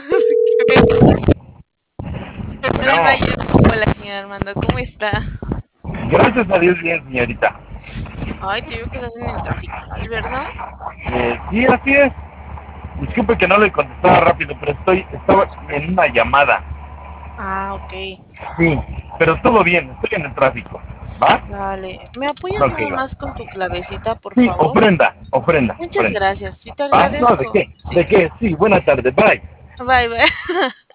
¿Qué tal, Bueno, Brian? Hola, señor Armando, ¿cómo está? gracias a Dios bien, señorita. Ay, te digo que estás en el trafical, ¿verdad? Sí, así es. Disculpe que no le contestaba rápido, pero estaba en una llamada. Ah, ok. Sí, pero todo bien, estoy en el tráfico. ¿Va? Vale. ¿Me apoyas Ok, nada va. más con tu clavecita, por Sí, favor? ofrenda, ofrenda, Muchas ofrenda. gracias, sí te ¿Va? No, ¿de agradezco. qué? Sí. ¿De qué? Sí, buena tarde, bye. Bye, bye.